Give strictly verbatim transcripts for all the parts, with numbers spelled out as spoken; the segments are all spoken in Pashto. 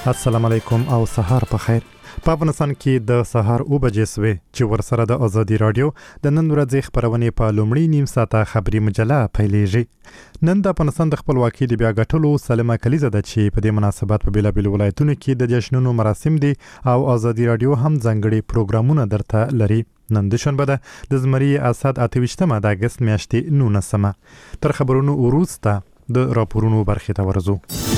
السلام علیکم او سهار په خیر. په افغانستان کې د سهار او بجې سوي چې ورسره د ازادي رادیو د نن ورځې خبرونه په لومړی نیم ساعته خبري مجله پیلېږي. نن د افغانستان د خپلواکۍ د بیا ګټلو سلمه کلیزه ده چې په دې مناسبت په بیلابیل ولایتونو کې د جشنونو مراسم دي او ازادي رادیو هم ځانګړي پروګرامونه درته لري. نن د شنبه ده د زمري اسد اتهشتمه د اگست میاشتې نولسمه. تر خبرونو وروسته د راپورونو برخې ته ورځو.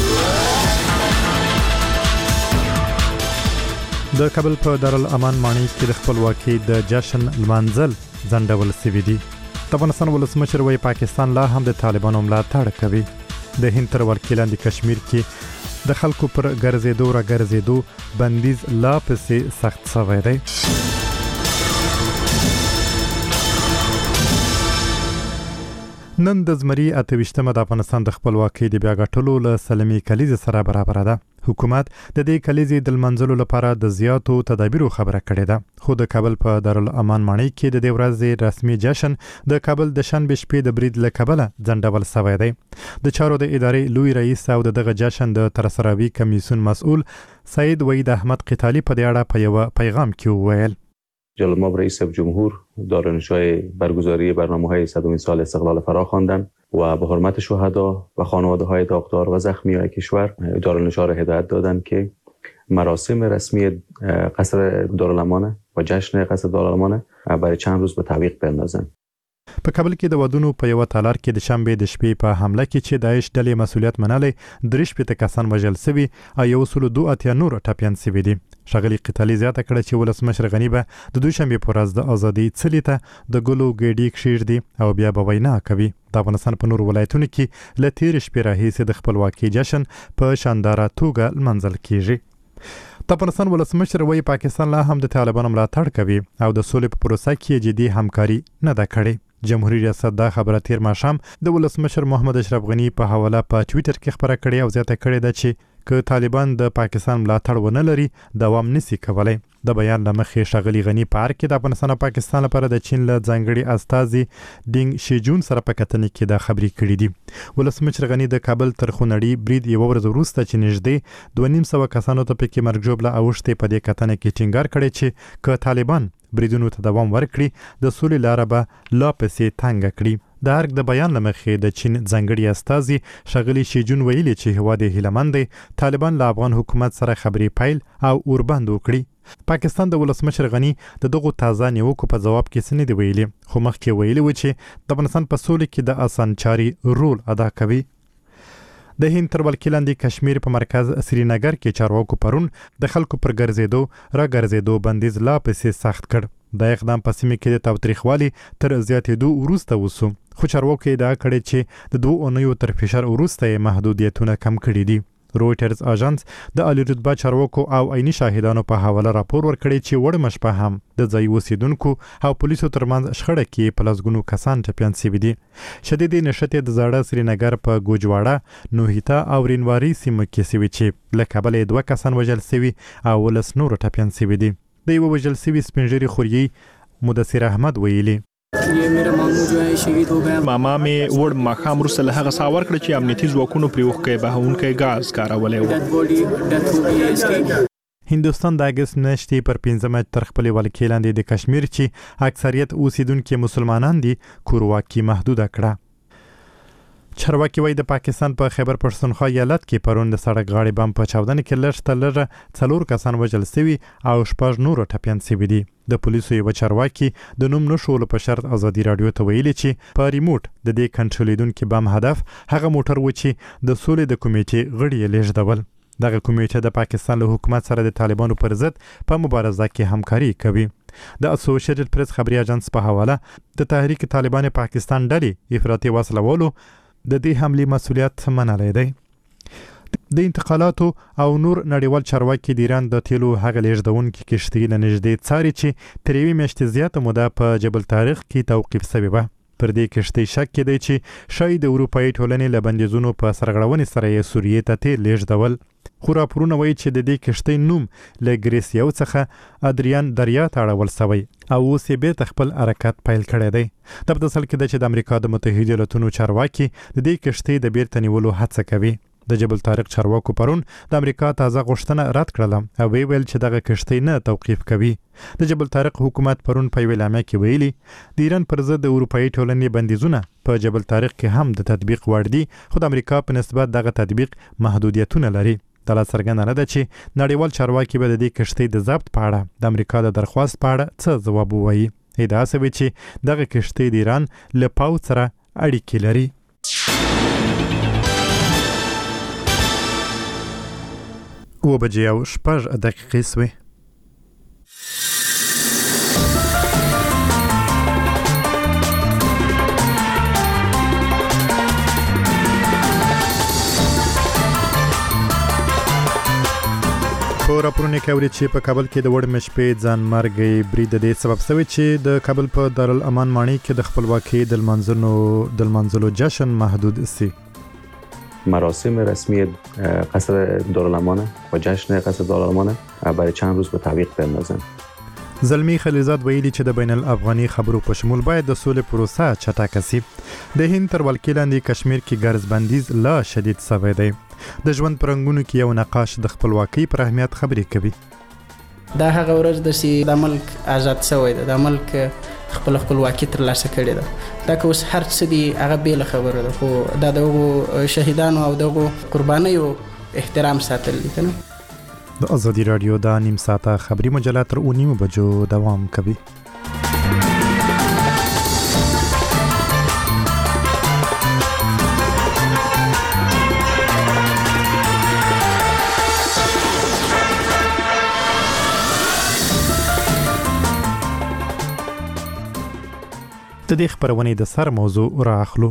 د کابل په دارالامان ماڼۍ کې د خپلواکۍ د جشن لمانځل ځنډول شوي دي. د افغانستان ولسمشر وايي پاکستان لا هم د طالبانو ملاتړ کوي. د هند تر ولکې لاندې کشمیر کې د خلکو پر ګرځېدو را ګرځېدو بندیز لا پسې سخت شوی دی. نن د زمري اتهشتمه د افغانستان د خپلواکۍ د بیا ګټلو له سلمې کلیزې سره برابر ده. حکومت د دې کلیزې د منځلو لپاره د زیاتو تدابیرو خبره کړې ده. خو د کابل په دارالامان ماڼۍ کې د دې ورځې رسمي جشن د کابل د شنبې شپې د برید له کبله ځنډول شوی دی. د چارو د ادارې لوی رئیس او دغه جشن د ترسروي کمیسیون مسؤل سید وحید احمد قتالی په دې اړه په یو پیغام کې وویل: جلال رئیس جمهور دارالانشای برگزاری برنامه‌های صدمین سال استقلال فرا خواندند و به حرمت شهدا و خانواده‌های داغدار و زخمیان کشور دارالانشا را هدایت دادند که مراسم رسمی قصر دارالامان و جشن قصر دارالامان برای چند روز به تعویق بندازند. په کابل کې د ودونو په یو تالار کې د شنبې د شپې په حمله کې چې داعش ډلې مسؤلیت منلې درې شپېته کسان وژل شوي او یو سل دوه اتیا نور ټپیان شوي دي. ښاغلي قتالي زیاته کړه چې ولسمشر غني به د دوشنبې په ورځ د ازادۍ څلي ته د ګلو ګېډۍ کښېږدي او بیا به وینا کوي. د افغانستان په نورو ولایتونو کې له تېرې شپې راهیسې د خپلواکۍ جشن په شانداره توګه لمانځل کیږي. د افغانستان ولسمشر وايي پاکستان لا هم د طالبانو ملاتړ کوي او د سولې په پروسه کې جدي همکاري نه ده کړې. جمهوریت ریاست دا خبره تیر ماښام د ولسمشر محمد اشرف غنی په حواله په ټویټر کې خبره کړې او زیاته کړې ده چې که طالبان د پاکستان ملاتړ ونه لري دوام نشي کولای. د بیان لمخې ښاغلي غنی په اړه کې د افغانستان او پاکستان لپاره د چین له ځانګړي استازي ډینګ شیجون سره په کتنې کې دا خبرې کړې دي. ولسمشر غنی د کابل تر خونړي برید یو ورځ وروسته چې نږدې دوه نیم سوه کسانو ته پکې مرګ ژوبله اوښتې په دې کتنه کې ټینګار کړی چې که طالبان بریدونو ته دوام ورکړي د سولې لاره به لا پسې تنګه کړي. د ارګ د بیان لمخې د چین ځانګړي استازي ښاغلي شیجون ویلي چې هیواد یې هیلهمند دی طالبان له افغان حکومت سره خبرې پیل او اوربند وکړي. پاکستان د ولسمشر غنی د دغو تازه نیوکو په جواب کې څه نه دی ویلي، خو مخکې ویلي و چې د افغانستان په سولې کې د اسانچاري رول ادا کوي. د هند تر ولکې لاندې کشمیر په مرکز سرینګر کې چارواکو پرون د خلکو پر ګرځېدو را ګرځېدو بندیز لا پسې سخت کړ. د اقدام په سیمه کې د تاوتریخوالي تر زیاتېدو وروسته وسو، خو چارواکو ادعا کړې چې د دوه اونیو تر فشار وروسته یې محدودیتونه کم کړي دي. رویټرز اژانس د عالی رتبه چارواکو او عیني شاهدانو په حواله راپور ورکړی چې وړ مشپه هم د ځایي اوسیدونکو او پولیسو ترمنځ شخړه کې په لسګونو کسان ټپیان شوي دي. شدیدې نښتې د زاړه سرینګر په ګوجواړه، نوهیتا او رینواري سیمو کې شوي چې له کبله دوه کسان وژل شوي او ولس نور ټپیان شوي دي. د یو وژل شوي سپینږیري خوريي مدثر احمد ویلي: ماما می وړ ماښام وروسته له هغه ساه ورکړه چې امنیتي ځواکونو پرې اوښکی بهونکی ګاز کارولی و. هندوستان د اګست میاشتې پر پنځمه تر خپلې ولکې لاندې د کشمیر چې اکثریت اوسیدونکي مسلمانان دي کورواکي محدوده کړه. چارواکي وايي د پاکستان په خیبر پښتونخوا ایالت کې پرون د سړک غاړې بم په چاودنه کې لږ تر لږه څلور کسان وژل شوي او شپږ نور ټپیان شوي دي. د پولیسو یو چارواکي د نوم نشولو په شرط ازادي رادیو ته ویلي چې په ریموټ د دې کنټرولېدونکي بم هدف هغه موټر و چې د سولې د کمیټې غړي یې لېږدول. دغه کمیټه د پاکستان له حکومت سره د طالبانو پر ضد په مبارزه کې همکاري کوي. د اسوسییټډ پریس خبري اژانس په حواله د تحریک طالبان پاکستان ډلې افراطي وسلوالو د دې حملې مسؤلیت منلی دی. د انتقالاتو او نور نړیوال چارواکي د ایران د تیلو هغه لیږدونکي کښتۍ له نږدې څاري چې تر یوې میاشتې زیاته موده په جبل طارق کې توقیف شوې وه. پر دې کښتۍ شک کېدی چې ښایي د اروپایي ټولنې له بندیزونو په سرغړونې سره یې سوریې ته تیل لیږدول. خو راپورونه وایي چې د دې کښتۍ نوم له ګریسیو څخه ادریان دریا ته اړول شوی او اوس یې بیرته خپل حرکت پیل کړی دی. دا په داسې حال کې ده چې د امریکا د متحده ایالتونو چارواکي د دې کښتۍ د بیرته نیولو هڅه کوي. د جبل طارق چارواکو پرون د امریکا تازه غوښتنه رد کړله او وی ویل چې دغه کشتۍ نه توقیف کوي. د جبل طارق حکومت پرون په یوه اعلامیه کې ویلي د ایران پر ضد د اروپایي ټولنې بندیزونه په جبل طارق کې هم د تطبیق وړ دي، خو د امریکا په نسبت دغه تطبیق محدودیتونه لري. دا لا څرګنده نه ده چې نړیوال چارواکي به د دې کشتۍ د ضبط په اړه د امریکا د درخواست په اړه څه ځواب ووایي. ادعا شوې چې دغه کشتۍ د ایران له پوځ سره اړیکې لري. و بجې او شپږ دقیقې سوې. په راپورونه کې اوري چې په کابل کې د وړمې شپې ځان مرګي برید د دې سبب شوی چې د کابل په دارالامان ماڼۍ کې د خپلواکۍ د لمانځلو د لمانځلو جشن محدود سي. مراسم رسمی قصر دارالامان و جشن قصر دارالامان برای چند روز به تعویق بندازن. زلمی خلیزاد ویلي چې د بین الافغاني خبرو په شمول باید د سولې پروسه چټکه سي. د هند تر ولکې لاندې کشمیر کې ګرز بندیز لا شدید شوی دی. د ژوند پرنګونو کې یو نقاش د خپلواکۍ پر اهمیت خبرې کوي. دا هغه ورځ د چې د ملک آزاد شوی دی، د ملک خپل خپلواکي ترلاسه کړې ده. دا که اوس هر څه دي هغه بېله خبره ده، خو دا د هغو شهیدانو او د هغو قربانیو احترام ساتل دي که نه. د ازادي راډیو دا نیم ساعته خبري مجله تر اوه نیمو بجو دوام کوي. د دې خبرونې د سر موضوع راخلو.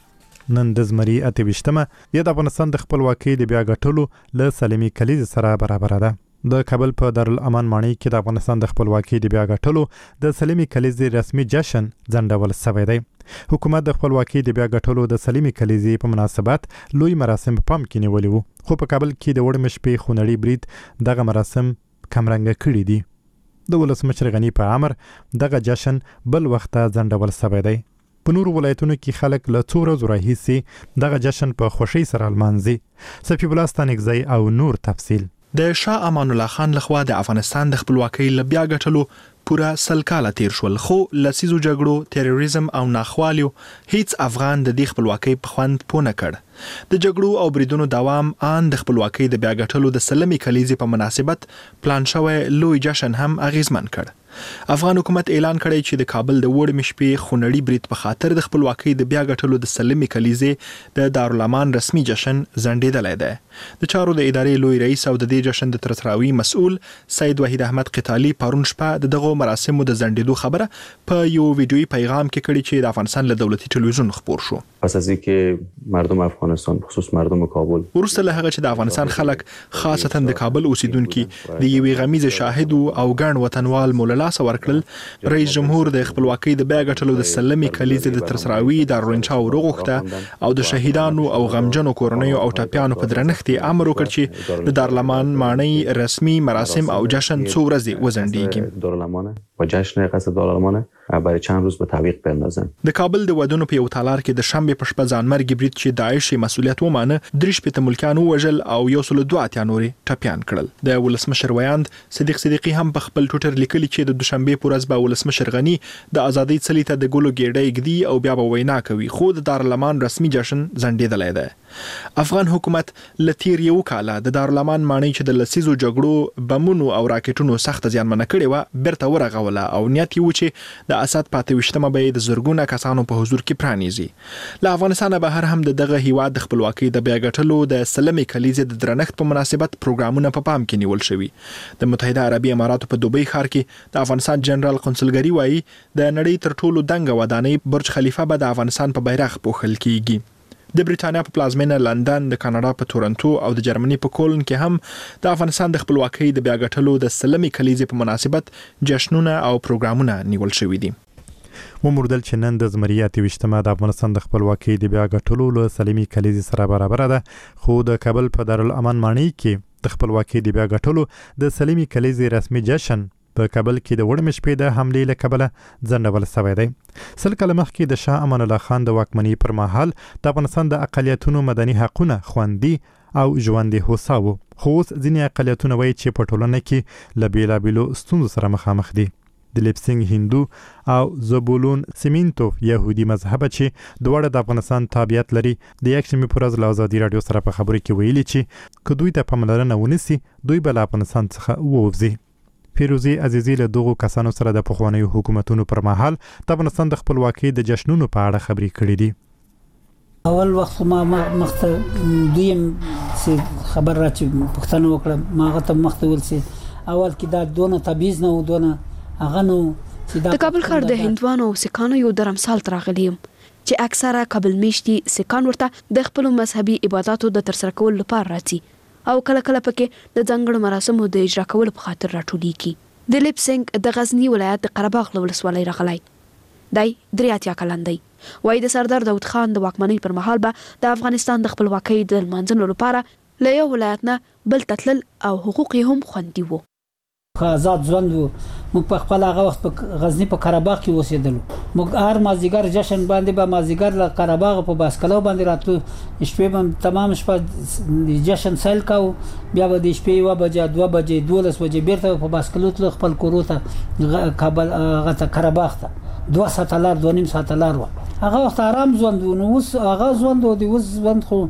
نن د زمري اته ویشتمه د افغانستان د خپلواکۍ د بیا ګټلو له سلمي کلیز سره برابر ده. د کابل په دارالامان ماڼۍ کې د افغانستان د خپلواکۍ د بیا ګټلو د سلمي کلیز رسمي جشن ځنډول شوی دی. حکومت د خپلواکۍ د بیا ګټلو د سلمي کلیز په مناسبت لوی مراسم په پام کې نیولي وو، خو په کابل کې د وړمې شپې خونړي برید دغه مراسم کمرنګه کړي دي. د ولسمشر غنی په امر دغه جشن بل وخت ځنډول شوی دی. په نورو ولایتونو کې خلک له څو ورځو راهیسې دغه جشن په خوښۍ سره لمانځي. صفي الله ستانکزی او نور تفصیل. د شاه امان الله خان لخوا د افغانستان د خپلواکۍ ل بیا ګټلو پوره سل کاله تیر شول، خو لسیزو جګړو، تروریزم او ناخوالیو هیڅ افغان د دې خپلواکۍ په خوند پوه نه کړ. د جګړو او بریدونو دوام ان د خپلواکۍ د بیا ګټلو د سلمي کلیزې په مناسبت پلان شوی لوی جشن هم اغیزمن کړ. افغان حکومت اعلان کړی چې د کابل د وړمې شپې خونړي برید په خاطر د خپلواکۍ د بیا ګټلو د سلمي کلیزې د دارالامان رسمي جشن ځنډېدلی دی. د چارو د ادارې لوی رئیس او د دې جشن د ترسراوي مسؤل سید وحید احمد قتالي پرون شپه د دغو مراسمو د ځنډېدو خبره په یو ویډیویي پیغام کې کړې چې د افغانستان له دولتي ټلویزیون خپور شو. پس از اینکه مردم افغانستان خصوص مردم کابل ورسته له هغه چې د افغانستان خلک خاصتا د کابل اوسیدونکو د یوې غمیزه شاهد او ګڼ وطنوال مولا سورکل رئیس جمهور د خپلواکۍ د بیا ګټلو د سلمي کلیزې د ترسراوي د رونچاو وروغوښته او د شهیدانو او غمجنو کورنیو او ټاپیانو په درنښت امر وکړ چې د دارالامان ماڼۍ رسمي مراسم او جشن څو ورځې وځنډیږي. دارالامان و جشن قصر دارالامان برای چند روز به تعویق بندازن. د کابل د ودونو په یو تالار کې د شنبه په شپه ځانمرګي برید چې داعش مسؤلیت ومانه درې شپېته ملکیان ووژل او یو سل دوه اتیا نورې ټپیان کړل. د ولسمشر ویاند صدیق صدیقي هم په خپل ټوټر لیکلي چې د دوشنبه په ورځ به ولسمشر غنی د ازادۍ څلي ته د ګلو ګېډۍ ږدي او بیا به وینا کوي، خو د دارالامان رسمي جشن ځنډېدلی دی. افغان حکومت لتیر یو کاله د دارالامان ماڼۍ چې د لسیزو جګړو بمونو او راکټونو سخت زیانمنه کړې و بیرته ورغوله او نیت یې و چې د اسد پاته وشتمه به د زرګونه کسانو په حضور کې پرانیزي. له افغانستان بهر هم د دغه هیواد د خپلواکۍ د بیا ګټلو د سلمي کلیزې د درنښت په مناسبت پروګرامونه په پام کې نیول شوي. د متحده عربي اماراتو په دوبۍ ښار کې د افغانستان جنرال قونسلګري وایي د نړۍ تر ټولو دنګه ودانۍ برج خلیفه به د افغانستان په بیرغ پوښل کیږي. د بریټانیا په پلازمینه لندن، د کاناډا په تورنټو او د جرمني په کولن کې هم د افغانستان د خپلواکۍ د بیا ګټلو د سلمي کلیزې په مناسبت جشنونه او پروګرامونه نیول شوي دي. وموردل چې نن د زمري اته ویشتمه د افغانستان د خپلواکۍ د بیا ګټلو له سلمي کلیزې سره برابر ده، خو د کابل په دارالامان ماڼۍ کې د خپلواکۍ د بیا ګټلو د سلمي کلیزې رسمي جشن په کابل کې د وړمې شپې د حملې له کبله ځنډول شوی دی. سل کاله مخکې د شاه امان الله خان د واکمنۍ پر مهال د افغانستان د اقلیتونو مدني حقونه خوندي او ژوند هوسا و. خو اوس ځینې اقلیتونه وایي چې په ټولنه کې له بېلابېلو ستونزو سره مخامخ دي. دلیپ سنگ هندو او زبولون سیمینتوف یهودي مذهبه چې دواړه د افغانستان تابعیت لري د یکشنبې پر ورځ له ازادي راډیو سره په خبرو کې ویلي چې که دوی ته پاملرنه ونیسي دوی به له افغانستان څخه ووځي. فیروزي عزیزي له دغو کسانو سره د پخوانیو حکومتونو پر مهال د افغانستان د خپلواکۍ د جشنونو په اړه خبرې کړې دي. اول وخت ما مخته دویم سي خبر را چې پښتنو وکړه ما غته مخته ول سي اول کې دا دونه تبعیض نه و دونه هغه نو د کابل ښار د هندوانو او سکانو یو درمسال تراغلیم چې اکثره کابل میشتي سکان ورته د خپل مذهبي عبادتو د ترسره کولو لپاره راځي او کله کله پکې د ځنګړو مراسمو د اجرا کولو په خاطر راټولیږي. دلیپ سنگ د غزنی ولایت د قرهباغ ولسوالۍ راغلی دی درې اتیا کلن دی. وایي د سردار داود خان د واکمنۍ پر مهال به د افغانستان د خپلواکۍ د لمانځلو لپاره له یو ولایت نه بل ته تلل او حقوق یې هم خوندي وو. آزاد ژوند وو. موږ په خپل هغه وخت په غزنی په قرهباغ کې اوسېدلو. موږ هر مازدیګر جشن باندې به مازدیګر له قرهباغ په باسکلو باندې راتلو. شپې به تمام شپه جشن سیل کاو. بیا به د شپې یوه بجې دوه بجې دولس بجې بیرته په باسکلو تلو خپل کورو ته کابل هغه ته قرهباغ ته دوه ساعته لار دوه نیم ساعته لار وه. هغه وخت آرام ژوند و. نو اوس هغه ژوند و د اوس ژوند خو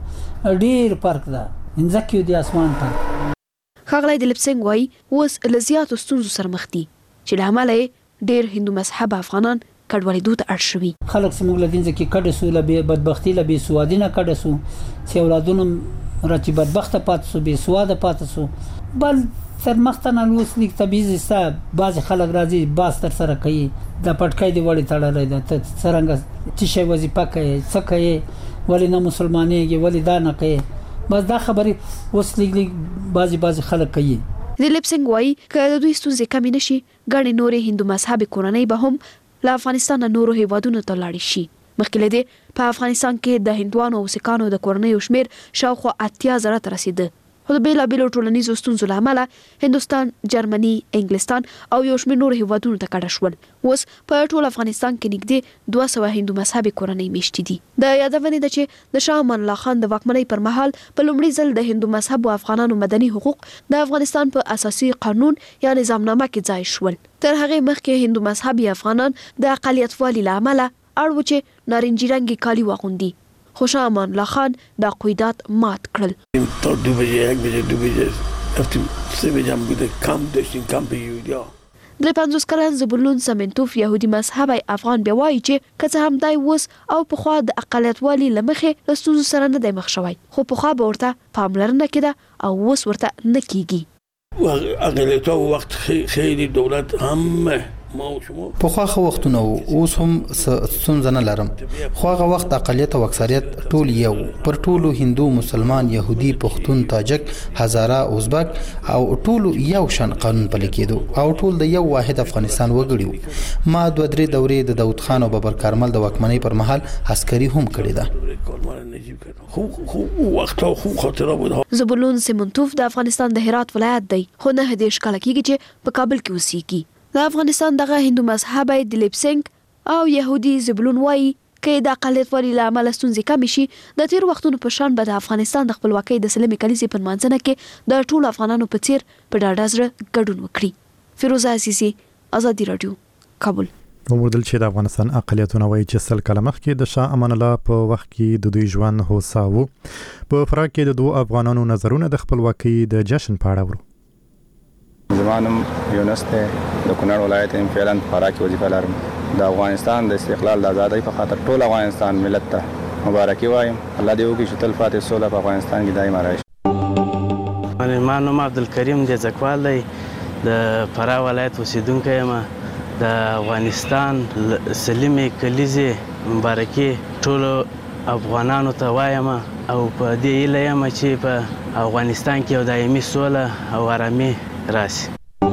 ډېر فرق ده. ځمکې د اسمان فرق. ښاغلی دلیپ سنگ وایي اوس له زیاتو ستونزو سره مخ دي چې له امله یې ډېر هندو مذهبه افغانان کډوالېدو ته اړ شوي. خلک چې موږ له دې ځکه کډه سو له بدبختي له بې سوادي نه کډه سو چې اولادونه را چې بدبخته پاتې سو بې سواده پاتې سو. بل تر مخته نه اوس لیک تبعیض ستا بعضې خلک راځي باز تر سره کوي د پټکۍ دې وړې تړلی ده ته څرنګه څه شی وظیفه کوې څه کوې ولې نه مسلمانېږي ولې دا نه کوې بس دا خبرې اوس لیک لیک بعضې بعضې خلک کوي. دلیپ سنگ وایي که د دوی ستونزې کمې نه شي ګڼې نورې هندو مذهبي کورنۍ به هم له افغانستان نه نورو هیوادونو ته لاړې شي. مخکې له دې په افغانستان کې د هندوانو او سکانو د کورنیو شمېر شاوخوا اتیا زره ته رسېده. خو د بېلابېلو ټولنیزو ستونزو له امله هندوستان، جرمني، انګلستان او یو شمېر نورو هیوادونو ته کډه شول. اوس په ټول افغانستان کې نږدې دوه سوه هندو مذهبي کورنۍ میشتې دي. د یادونې ده چې د شاه امان الله خان د واکمنۍ پر مهال په لومړي ځل د هندو مذهبو افغانانو مدني حقوق د افغانستان په اساسي قانون یا نظامنامه کې ځای شول. تر هغې مخکې هندو مذهبي افغانان د اقلیتوالي له امله اړ وو چې نارنجي رنګي کالي واغوندي. خو شاه امان الله خان دا قیودات مات کړل. درې پنځوس کلن زبولون سیمینتوف یهودي مذهبی افغان بیا وایي چې که څه هم دی اوس او پخوا د اقلیتوالي له مخې له ستونزو سره نه دی مخ شوی خو پخوا به ورته پاملرنه کېده او اوس ورته نه کېږي. اقلیتوالو وخت خیلی دولت هم په خو هغه وختونه اوس هم ستونزه نه لرم خو هغه وخت اقلیت او اکثریت ټول یو پر ټولو هندو مسلمان يهودي پښتون تاجک هزاره ازبک او ټول یو شان قانون پلي کېدو او ټول د یو واحد افغانستان وګړي ما دوه درې دورې د داود خان او بابر کارمل د واکمنۍ پر مهال عسکري هم کړی ده. خو خو وخت خو خاطره بود. زبولون سیمونتوف د افغانستان د هرات ولایت دی خو نه هدیش کله کېږي چې په کابل کې اوسېږي. د افغانستان دغه هندو مذهبی دلیپ سنگ او يهودي زبولون وایي کې د اقلیتوالي له امله ستونزې کمې شي د تیر وختونو په شان به د افغانستان د خپلواکۍ د سلمې کلیزې په لمانځنه کې د ټولو افغانانو په څیر په ډاډه زړه ګډون وکړي. فیروزه عزیزي، ازادي راډیو، کابل. وموندل چې د افغانستان اقلیتونه وایي چې سل کاله مخکې د شاه امان الله په وخت کې د دوی ژوند هوسا و. په فراه کې د دوه افغانانو نظرونه د خپلواکۍ د جشن په اړه ورو. زمانم یونس ته د کونړ ولایت ام فعلا فراه کې وظیفه لرم. د افغانستان د استقلال د آزادۍ په خاطر ټول افغانستان ملت ته مبارکي وایم. الله دې وکړي چې تل پاتې سوله په افغانستان کې دایمه راشي. ما نوم عبدالکریم جزکوال دی، د فراه ولایت اوسیدونکی یم. د افغانستان سلمې کلیزې مبارکي ټولو افغانانو ته وایم او په دې هیله یم چې په افغانستان کې یو دایمي سوله او آرامي راشي.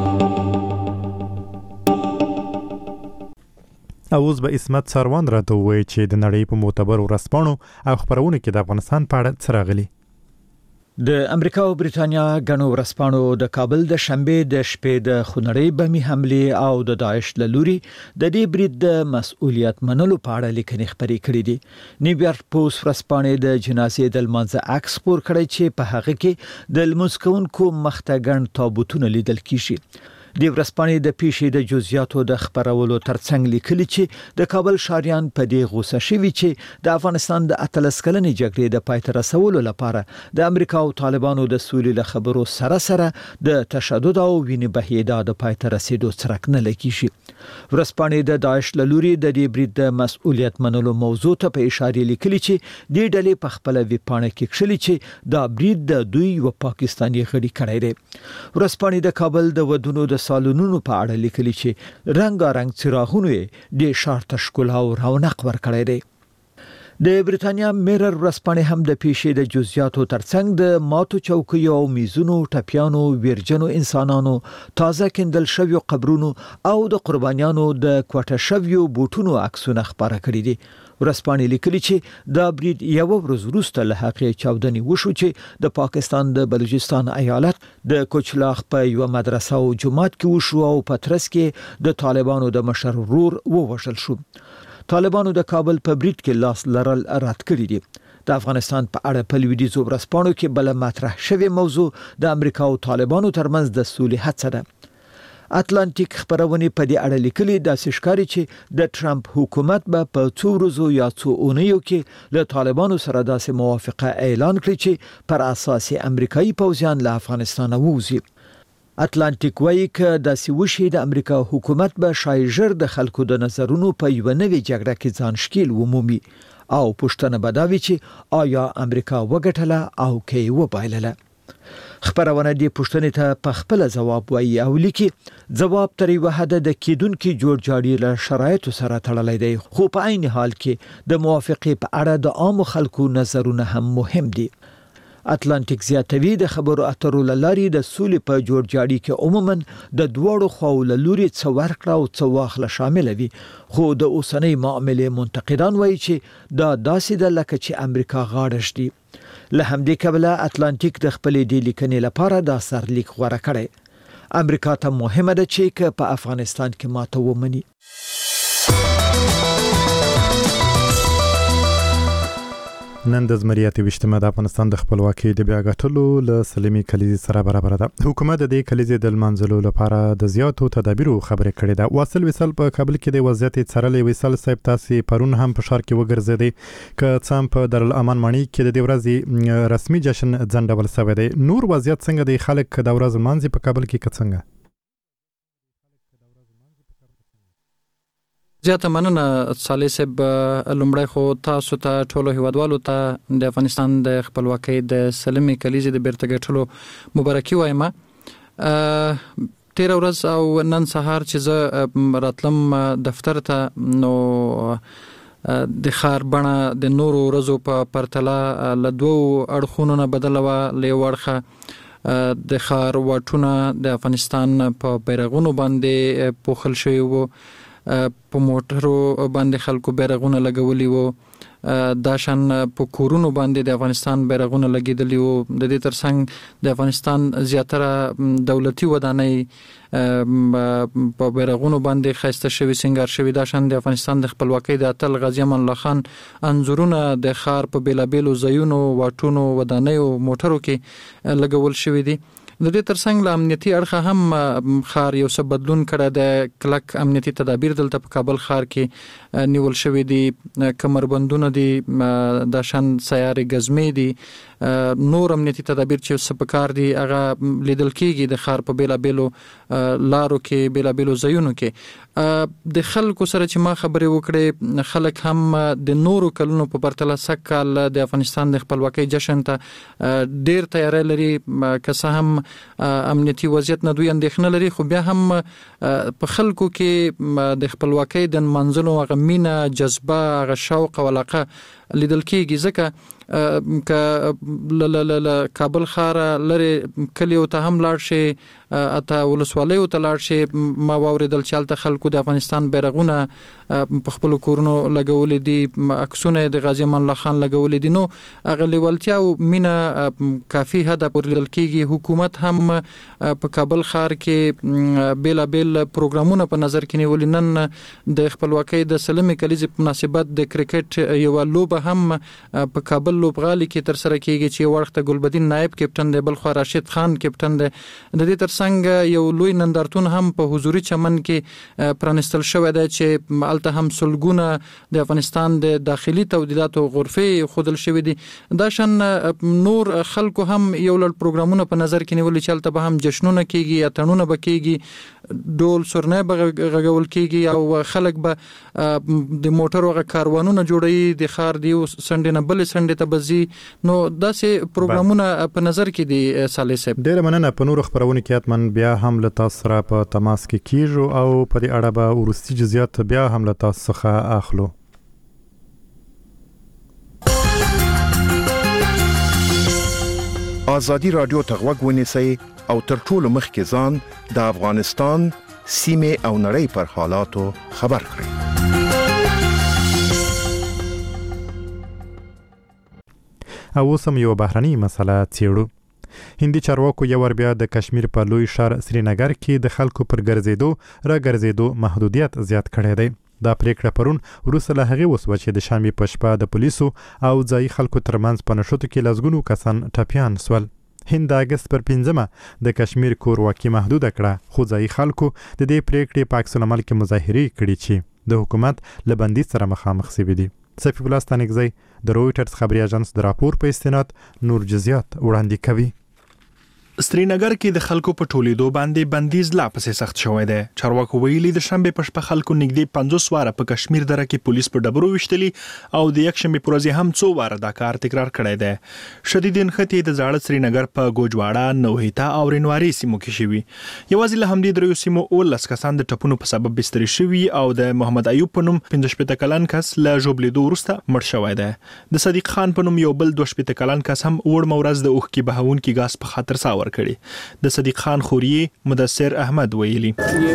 اوس به اسمت سروان راته ووایي چې د نړۍ په معتبرو ورځپاڼو او خپرونو کې د افغانستان په اړه څه راغلي. د امریکا او برېټانیا غنو ورسپانو د کابل د شنبه د شپې د خونړۍ بمي حمله او د داعش له لوري د دې برید د مسؤلیت منلو په اړه لیکنې خبرې کړې دي. نیویارک پوسټ ورسپانې د جنازې د لمانځه عکس خپور کړی چې په هغه کې د لمونځکونکو مخته ګڼ تابوتونه لیدل کیږي. د ورسپانې د پیښې د جزئیاتو د خبرولو ترڅنګ لیکلي چې د کابل شاریان په دې غوسه شوي چې د افغانستان د اتلس کلنې جګړې د پای ته رسولو لپاره د امریکا او طالبانو د سولې له خبرو سره سره د تشدد او وینې بهیدا د پای ته رسیدو څرک نه لګیږي. ورسپانې د داعش له لوري د دې برید د مسؤلیت منلو موضوع ته په اشاره لیکلي چې د ډلې په خپل ویبپاڼه کې کښلي چې دا برید د دوی و پاکستاني غړي کړی دی. ورسپانې د کابل د ودونو د سالونونو په اړه لیکلي چې رنگارنګ څراغونو یې د ښار ته ښکلا او رونق ورکړی دی. د برېټانیا میرر ورسپانې هم د پیښې د جزئیاتو ترڅنګ د ماتو چوکیو او میزونو، ټپیانو، ویرجنو انسانانو، تازه کندل شویو قبرونو او د قربانیانو د کوټه شویو بوټونو عکسونه خبره کړي دي. ورسپانې لیکلي چې دا برید یو ورځ وروسته له هغې چاودنې وشو چې د پاکستان د بلوچستان ایالت د کوچلاخ په یو مدرسه او جومات کې وشو او په ترڅ کې د طالبانو د مشر ورور ووژل شو. طالبانو د کابل په برید کې لاس لرل رد کړی دي. د افغانستان په اړه په لویدیځو ورسپانو کې بل مطرح شوی موضوع د امریکا او طالبانو ترمنځ د سولې هڅه ده. اتلانټیک خبرونه په دې اړه لیکلي د ښکاری چې د ټرمپ حکومت به په څو ورځو یا څو اونیو کې له طالبانو سره داسې موافقه اعلان کړي چې پر اساس امریکایي پوځیان له افغانستان ووځي. اتلانټیک وایي چې د سیوشي د امریکا حکومت به شایژر د خلکو د نظرونو په یو نوې جګړه کې ځان شکیل ومومي او پښتنه بداوي چې آیا امریکا وګټله او کې وبایلله. خبرونه دې پښتنې ته په خپل ځواب وایي او لیکي ځواب تر یو حد د کیدونکو جوړجاړي له شرایطو سره تړلی دی، خو په عین حال کې د موافقې په اړه د عام خلکو نظرونه هم مهم دي. اتلانټیک زیاتوي د خبرو اترو لاري د سولې په جوړجاړي کې عموما د دوړو خواو لوري څو ورکړه او څو واخله شامل وي، خو د اوسنۍ معاملې منتقدان وایي چې دا داسې د لکه چې امریکا غاړه شدي. له همدې کبله اتلانټیک د خپلې د لیکنې لپاره دا سرلیک غوړه کړی. امریکا ته مهمه ده چې په افغانستان کې ماته ومني. نن د زمریاتي وشتمه د افغانستان د خپلواکۍ د بیا ګټلو له سلیمي کلیزې سره برابر ده. حکومت د دې کلیزې د لمانځلو لپاره د زیاتو تدابیرو خبرې کړې ده. واصل وصل په کابل کې د وضعیت څارلې وصل صاحب تاسې پرون هم په ښار کې وګرځېدې که څه هم په دارالامان ماڼۍ کې د دې ورځې رسمي جشن ځنډول شوی دی. نور وضعیت څنګه دی؟ خلک د ورځ لمانځي په کابل کې که څنګه؟ زیاته مننه صالح صاحب. لومړی خو تاسو ته ټولو هیوادوالو ته د افغانستان د خپلواکۍ د سلمي کلیزې د بیرته ګټلو مبارکي وایم. تیر ورځ او نن سهار چې زه راتلم دفتر ته نو د ښار بڼه د نورو ورځو په پرتله له دوو اړخونو نه بدله وه. له یو اړخه د ښار واټونه د افغانستان په بیرغونو باندې پوښل شوي وو، په موټرو باندې خلکو بیرغونه لګولي وو، دا شان په کورونو باندې د افغانستان بیرغونه لګیدلی وو. د دې ترڅنګ د افغانستان زیاتره دولتي ودانۍ په بیرغونو باندې ښایسته شوي، سینګار شوي. دا شان د افغانستان د خپلواکۍ د اتل غازي امان الله خان انځورونه د ښار په بیلابیلو ځایونو، واټونو، ودانیو، موټرو کې لګول شوي دي. د دې ترڅنګ له امنیتي اړخه هم ښار یو څه بدلون کړی دی. کلک امنیتي تدابیر دلته په کابل ښار کې نیول شوي دي. کمربندونه دي، دا شان سیارې ګزمې دي، نور امنیتي تدابیر چې څه پکار دي هغه لیدل کېږي د ښار په بیلابیلو لارو کې، بیلابیلو ځایونو کې. د خلکو سره چې ما خبرې وکړې، خلک هم د نورو کلونو په پرتله سږ کال د افغانستان د خپلواکۍ جشن ته ډېر تیاری لري. که څه هم امنیتي وضعیت نه دوی اندېښنه لري، خو بیا هم په خلکو کې د خپلواکۍ د نمانځلو هغه مینه، جذبه، هغه شوق او علاقه لیدل کېږي. ځکه که له کابل ښاره لرې کلیو ته هم لاړ شي، اته ولسوالۍ او تلاړ شي ما واوریدل چې الته خلکو د افغانستان بیرغونه په خپل کورونو لګولې دي عکسونه د غازی امان الله خان لګولې دي نو هغه لیوالتیا او مینا کافي حد پورې کېږي حکومت هم په کابل ښار کې بیل بیل پروګرامونه په نظر کې نیول نن د خپلواکۍ د سلمې کلیزې په مناسبت د کرکټ یو لوبه هم په کابل لوبغالي کې تر سره کېږي چې وخت ګلبدین نائب کپټن دی بل خو راشد خان کپټن دی د دې ترڅنګ یو لوی نندارتون هم په حضوري چمن کې پرانستل شوی دی چې الته هم سلګونه د افغانستان د داخلي تولیداتو غرفې خودل شوی دي دا شان نور خلکو هم یو لړ پروګرامونه په نظر کې نیول چې الته به هم جشنونه کېږي اتڼونه به کېږي ډول سرنه به غږول کېږي او خلک به د موټر او کاروانونه جوړي د خار دی سنډې نه بل سنډې ته بزي نو داسې پروګرامونه په نظر کې دي صالح صاحب ډېر مننه په نور خبرونه کې اتمن بیا هم له تاسو سره په تماس کې کیږو او په دې اړه به ورستي جزئیات بیا هم له تاسو څخه اخلو. آزادی رادیو ته غوږ ونیسئ او تر ټولو مخکې ځان د افغانستان سیمې او نړۍ پر حالاتو خبر کړئ. او سم یو بهرنی مسله څیړو. هندي چارواکو یو ور بیا د کشمیر په لوی ښار سرینگر کې د خلکو پر ګرځېدو را ګرځېدو محدودیت زیات کړی دی. دا پریکړه پرون وروسته له هغې وسوه چې د شنبې په شپه د پولیسو او ځایي خلکو ترمنځ په نښتو کې لسګونو کسان ټپیان سول. هند د اګست پر پنځمه د کشمیر کورواکي محدوده کړه خو ځایي خلکو د دې پریکړې په عکس العمل کې مظاهرې کړي چې د حکومت له بندیز سره مخامخ سوي دي. صفی الله ستانکزی د رویټرز خبري اژانس د راپور په استناد نور جزئیات وړاندې کوي. سرینگر کې د خلکو په ټولیدو باندې بندیز لا پسې سخت شوی دی. چارواکو ویلي د شنبې په شپه خلکو نږدې پنځوس واره په کشمیر دره کې پولیس په ډبرو وشتلي او د یک شنبې پر ورځ هم څو واره دا کار تکرار کړی دی. شدید نښتې د زاړه سرینگر په ګوجواړه، نوهیتا او رینواري سیمو کې شوي. یوازې له همدې دریو سیمو اوولس کسان د ټپونو په سبب بستري شوي او د محمد ایوب په نوم پنځه شپېته کلن کس له ژوبلېدو وروسته مړ شوی دی. د صدیق خان په نوم یو بل دوه شپېته کلن کس هم وړمه ورځ د اوښکې بهونکي ګاز په خاطر ساه ورکړي. د صدیق خان خوریې مدثر احمد ویلي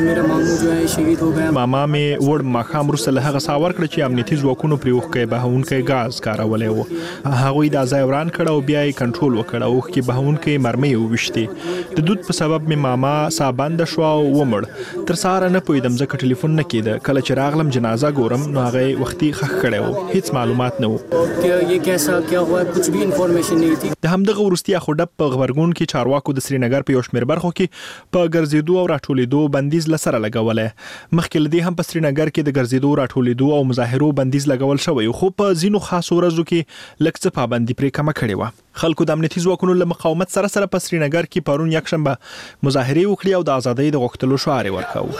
ماما مې وړ ماښام وروسته له هغه ساه ورکړه چې امنیتي ځواکونو پرې اوښکې بهونکی ګاز کارولی و. هغوی دا ځای وران کړ او بیا یې کنټرول وکړ او اوښکې بهونکی مرمۍ وویشتې. د دود په سبب مې ماما ساه بنده شوه او ومړ. تر سهاره نه پوهېدم ځکه ټلیفون نه کېده. کله چې راغلم جنازه ګورم نو هغه یې وختي ښخ کړی و. هیڅ معلومات نه و. د همدغه وروستي اخوډب په غبرګون کې چارواکو د سرینگر په یو شمېر برخو کې په ګرځېدو او راټولېدو بندیز لسره لګولی. مخکې له دې هم په سرینگر کې د ګرځېدو، راټولېدو او مظاهرو بندیز لګول شوی خو په ځینو خاصو ورځو کې لږ څه پابندي پرې کمه کړې وه. خلکو د امنیتي ځواکونو له مقاومت سره سره په سرینگر کې پرون یکشنبه مظاهرې وکړې او د ازادۍ د غوښتلو شعار یې ورکاوه.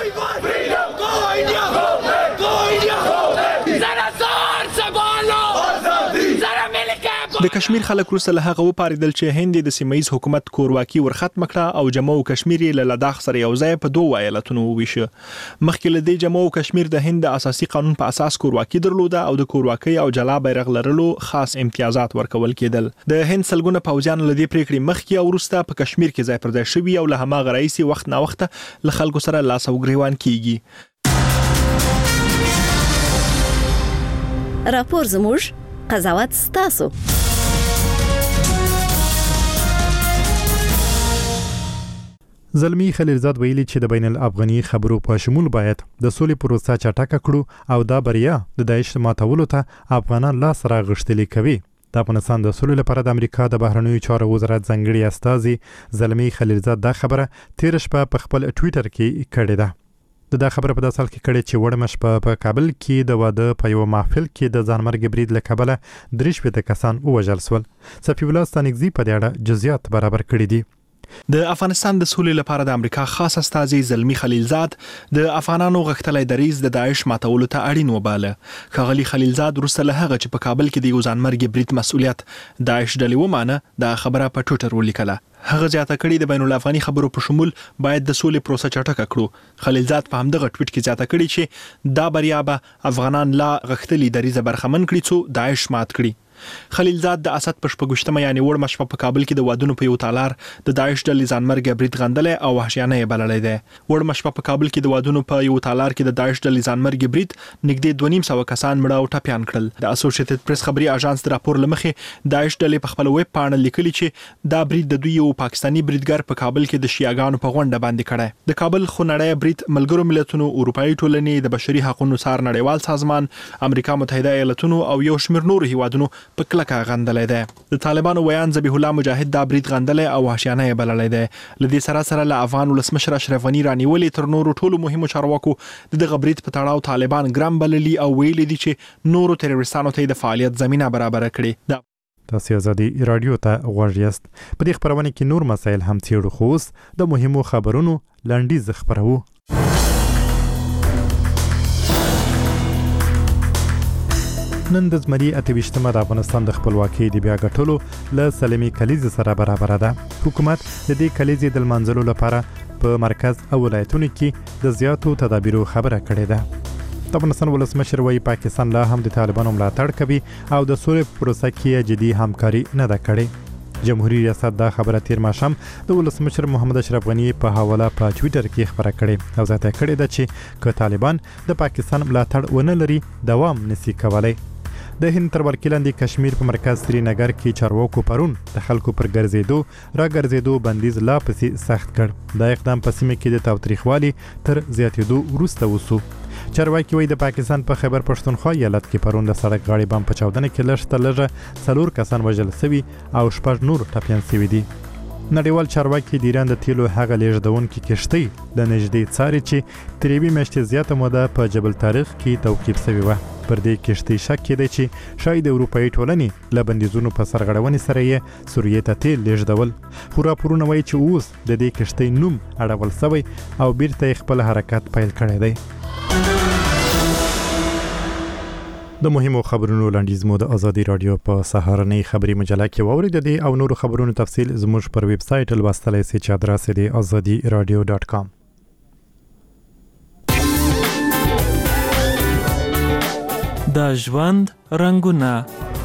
د کشمیر خلک وروسته له هغه وپارېدل چې هند د سیمه‌ییز حکومت کورواکي ورختمه کړه او جمو او کشمیر یې له لداخ سره یو ځای په دوه ایالتونو وویشه. مخکې له دې جمو او کشمیر د هند د اساسي قانون په اساس کورواکي درلوده او د کورواکۍ او جلا بیرغ لرلو خاص امتیازات ورکول کېدل. د هند سلګونه پوځیان له دې پریکړې مخکې او وروسته په کشمیر کې ځای پر ځای شوي او له هماغه راهیسې وخت نا وخته له خلکو سره لاس او ګریوان کیږي. راپور زموږ قضاوت ستاسو. زلمی خلیلزاد ویلي چې د بین الافغاني خبرو په شمول باید د سولې پروسه چټکه کړو او دا بریا د داعش ماتولو ته افغانان لاس راغښتلي کوي. د افغانستان د سولې لپاره د امریکا د بهرنیو چارو وزارت ځانګړي استازي زلمی خلیلزاد دا خبره تیر شپه په خپل ټویټر کې کړې ده. د دا خبره په داسې حال کې کړې چې وړمه شپه په کابل کې د واده په یو محفل کې د ځانمرګ برید له کبله درې شپېته کسان ووژل سول. صفی الله ستانکزی په دې اړه جزئیات برابر کړي دي. د افغانستان د سولې لپاره د امریکا خاص استازي زلمی خلیلزاد د افغانانو غښتلی دریځ د داعش ماتولو ته اړین وباله. ښاغلي خلیلزاد وروسته له هغه چې په کابل کې د یو ځانمرګي برید مسؤلیت داعش ډلې ومانه دا خبره په ټویټر ولیکله. هغه زیاته کړې د بین الافغاني خبرو په شمول باید د سولې پروسه چټکه کړو. خلیلزاد په همدغه ټویټ کې زیاته کړې چې دا بریا به افغانان لا غښتلي دریځه برخمن کړي څو داعش مات کړي. خلیلزاد د اسد په شپږشتمه یعنی وړ مشپه په کابل کې د وادونو په یو تالار د داعش ډلې ځانمرګ برید غندلې او وحشیانه یې بللې ده. وړ مشپه په کابل کې د وادونو په یو تالار کې د داعش ډلې ځانمرګ برید نږدې دوه نیم سوه کسان مړه او ټپیان کړل. د اسوسییټډ پریس خبري اژانس د راپور لمخې داعش ډلې په خپل ویب پاڼه لیکلي چې دا برید د دوی یو پاکستانی بریدګر په کابل کې د شیعاګانو په غونډه باندې کړی. د کابل خونړی برید ملګرو ملتونو، اروپایي ټولنې، د بشري حقوقو څار نړیوال سازمان، امریکا متحده ایالاتونو او یو شمېر نورو هیوادونو په کلکه غندلې ده. د طالبانو ویان ذبیح الله مجاهد دا برید غندلې او وحشیانه یې بللې ده. لدې سره سره له افغان ولسمشر اشرف غني رانیولې تر نورو ټولو مهمو چارواکو د دغه برید په تړاو طالبان ګرام بللي او ویلي دي چې نورو تروریستانو ته د فعالیت زمينه برابر کړي. تاسو ازادي رادیو ته غوږ یاست. په دې خبرونه کې نور مسایل هم څېړو، خو اوس د مهمو خبرونو لنډیز خبرو. نن د زمري اته ویشتمه د افغانستان د خپلواکۍ د بیا ګټلو له سلمي کلیزې سره برابر ده. حکومت د دې کلیزې د لمانځلو لپاره په مرکز او ولایتونو کې د زیاتو تدابیرو خبره کړې ده. د افغانستان ولسمشر وايي پاکستان لا هم د طالبانو ملاتړ کوي او د سولې په پروسه کې جدي همکاري نه ده کړې. جمهوریت ریاست دا خبره تیر ماښام د ولسمشر محمد اشرف غني په حواله په ټوئیټر کې خبره کړې او ځکه کړې ده چې که طالبان د پاکستان ملاتړ ونه لري دوام نشي کولای. د هند تر ولکې لاندې کشمیر په مرکز سرینګر کې چارواکو پرون د خلکو پر ګرځېدو را ګرځېدو بندیز لا پسې سخت کړ. دا اقدام په سیمه کې د تاوتریخوالي تر زیاتېدو وروسته وسو. چارواکي وایي د پاکستان په خیبر پښتونخوا ایالت کې پرون د سړک غاړې بم په چاودنه کې لږ تر لږه څلور کسان وژل شوي او شپږ نور ټپیان شوي دي. نړیوال چارواکي د ایران د تیلو هغه لیږدونکې کښتۍ د نږدې څاري چې تر یوې میاشتې زیاته موده په جبل طارق کې توقیف شوې وه. پر دې کښتۍ شک کېدی چې شاید د اروپایي ټولنې له بندیزونو په سرغړونې سره یې سوریې ته تیل لیږدول. خو راپورونه وایي چې اوس د دې کښتۍ نوم اړول شوی او بیرته یې خپل حرکت پیل کړی دی. د مهمو خبرونو لنډیز مو د ازادي رادیو په سهارنۍ خبري مجله کې واوریدئ او نورو خبرونو تفصیل زموږ پر ویب سټ لوستلای شئ چې ادرس یې azadi radio dot com. د ژوند رنگونه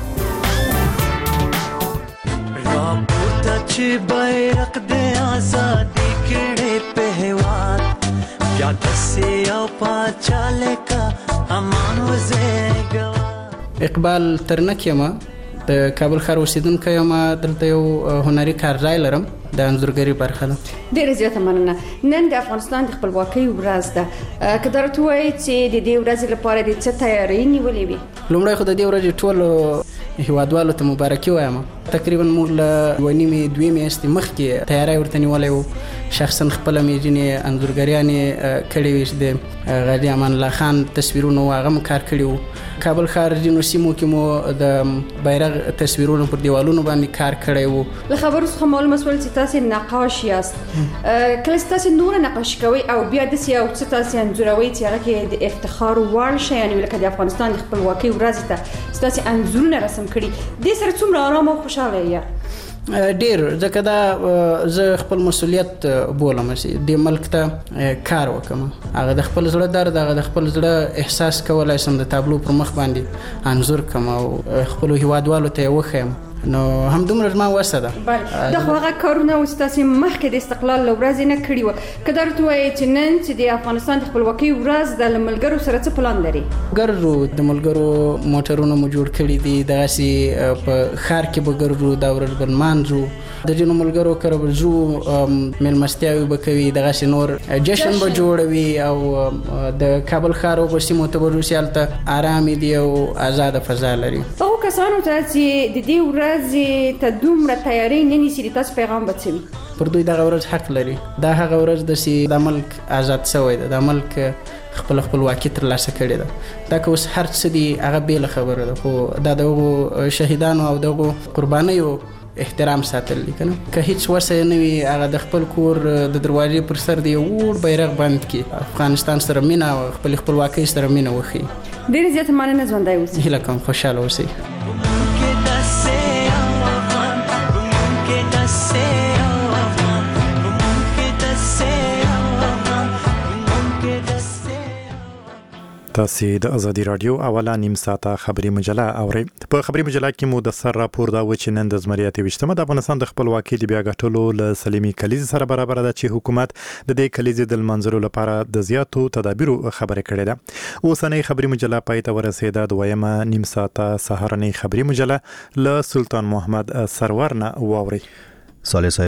راپورته چې بیرق د ازادي کړي په هواد بیا دسې او پاچاله کا امان وزېګا. اقبال ترنک یم، د کابل ښار اوسیدونکی یم. دلته یو هنري کارځای لرم د انځورګري برخه ده. ډېره زیاته مننه. نن د افغانستان د خپلواکۍ ورځ ده، که درته ووایي چې د دې ورځې لپاره د څه تیارۍ نیولې وي؟ لومړی خو د دې ورځې ټولو هیوادوالو ته مبارکي وایم. تقریبا موږ له یوه نیمې دوې میاشتې مخکې تیاری ورته نیولی و. شخصا خپله مې ځینې انځورګریانې کړې وې چې د غازي امان الله خان تصویرونه و هغه مو کار کړي وو. کابل ښار ځینو سیمو کې مو د بیرغ تصویرونه پر دیوالونو باندې کار کړی وو. له خبرو څخه معلومه شول چې تاسې نقاش یاست. کله چې تاسې نوره نقاشي کوئ او بیا داسې یو څه تاسې انځوروئ چې هغه کې د افتخار وړ شیان وي، لکه د افغانستان د خپلواکۍ ورځې ته چې تاسې انځورونه رسم کړي، دې سره څومره ارامه او خوشحاله یې؟ ډیر، ځکه دا زه خپل مسؤلیت بولم چې د ملک ته کار وکم. هغه د خپل زړه درد، هغه د خپل زړه احساس کولای شم د تابلو پر مخ باندې انځور کم او خپل هیوادوالو ته وښیم. نو هم دومره زما وسه ده. بله، دا خو هغه کارونه و چې تاسې مخکې د استقلال له ورځې نه کړي وه. که درته ووایي چې نن چې د افغانستان د خپلواکۍ ورځ ده، له ملګرو سره څه پلان لري؟ ګرځو، د ملګرو موټرونه مو جوړ کړي دي، دغسې په ښار کې به ګرځو، دا ورځ به لمانځو. د ځینو ملګرو کره به ځو، مېلمستیاوې به کوي، دغسې نور جشن به جوړوي او د کابل ښار هغو سیمو ته به ځو چې هلته ارامې دي او آزاده فضا لري. هغو کسانو ته چې د دې ورځ ته دومره تیاری نه نیسي، د تاسو پیغام به څه وي؟ پر دوی دغه ورځ حق لري. دا هغه ورځ ده چې دا ملک آزاد شوی ده، دا ملک خپل خپلواکي ترلاسه کړې ده. دا که اوس هر څه دي هغه بېله خبره ده، خو دا د هغو شهیدانو او د هغو قربانیو احترام ساتل دي. کنه که هیڅ وسه نه وي، هغه د خپل کور د دروازې پر سر د یو وړ بیرغ بند کړي، افغانستان سره مینه او خپل خپلواکۍ سره مینه وښیي. ډېرې زیاته مننه، ژوندی اوسئ. هیله کوم خوشحاله اوسئ. تاسو د ازادي رادیو اوله نیم ساعته خبري مجله اورئ. په خبري مجله کې مو د سر راپور دا و چې نن د زمریاتي وشتمه د افغانستان د خپلواکۍ د بیا غټلو له سلیمي کلیز سره برابر ده چې حکومت د دې کلیز د منځلو لپاره د زیاتو تدابیرو خبره کړې ده. اوسنۍ خبري مجله پای ته ورسېده. دویمه نیم ساعته سهارنۍ خبري مجله له سلطان محمد سرور نه واورئ. صالح